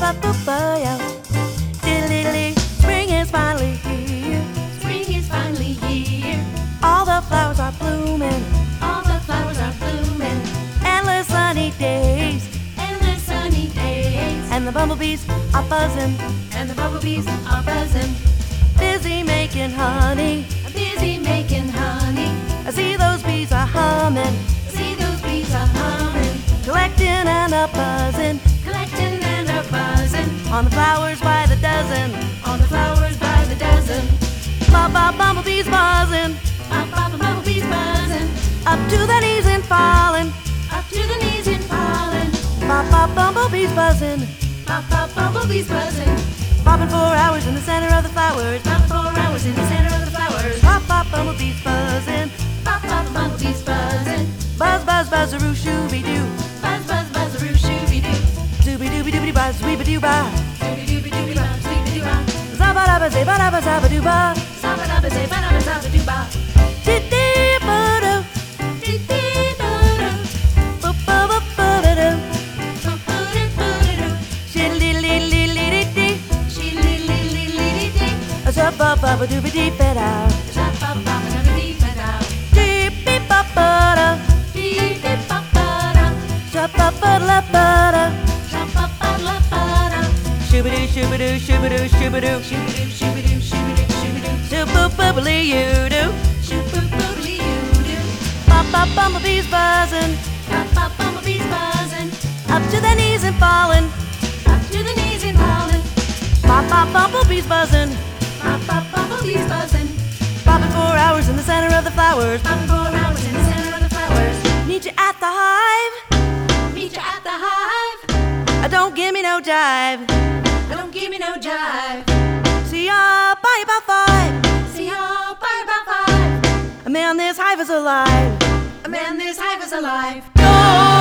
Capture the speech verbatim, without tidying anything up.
ba ba ba yo. Diddly, spring is finally here. Spring is finally here. All the flowers are blooming. All the flowers are blooming. Endless sunny days. Endless sunny days. And the bumblebees are buzzing. And the bumblebees are buzzing. Busy making honey. Busy making honey. I see those bees are humming. See those bees are humming. Collecting and a buzzing. Collecting and a buzzing. On the flowers by the dozen. On the flowers by the dozen. Ba ba bumblebees buzzing. Up, up, bumblebees buzzing. Up to the knees and falling. Up to the knees in pollen. Ba ba bumblebees buzzing. Up, up, bumblebees buzzing. Bobbing for hours in the center of the flowers. Up four hours in the center of the flowers. Pop pop bumblebees buzzing. Pop, pop, bumblebees buzzing. Buzz buzz buzzaroo shooby doo. Buzz, buzz, buzzaroo, shooby doo. Dooby dooby dooby buzz weeby doo ba. Dooby dooby dooby ba, sleepy doo ba. Zabba dabba zabba dabba zabba doo ba. Sabba dabba zay, ba dabba zabba doo ba. Dee dee ba doo. Dee dee ba doo. Ba ba ba ba da doo. Ba ba doo ba doo. Shiddly lee lee lee dee dee. She li li li li li dee. Zabba ba dooby dee ba da. Zabba ba ba dabba dee ba da. Dee beep ba ba da. Dee dee ba ba da. Zabba ba la ba da. Zabba ba la ba da. Shooby doo shooby doo shooby doo shooby doo. Shooby doo, shooby doo, shooby doo, shooby doo. Shoo boobly you do. Shoop boop booply you do. Pop pop bumblebees buzzing. Pop pop bumblebees buzzing. Up to their knees and falling. Up to the knees in pollen. Pop pop bumblebees buzzing. Pop pop bumblebees buzzing. Bobbing for hours in the center of the flowers. Pop four hours in the center of the flowers. Meet you at the hive. Meet you at the hive. Uh, Don't give me no jive. Don't give me no jive. See ya by about five. See y'all by about five. A man, this hive is alive. A man, this hive is alive. Go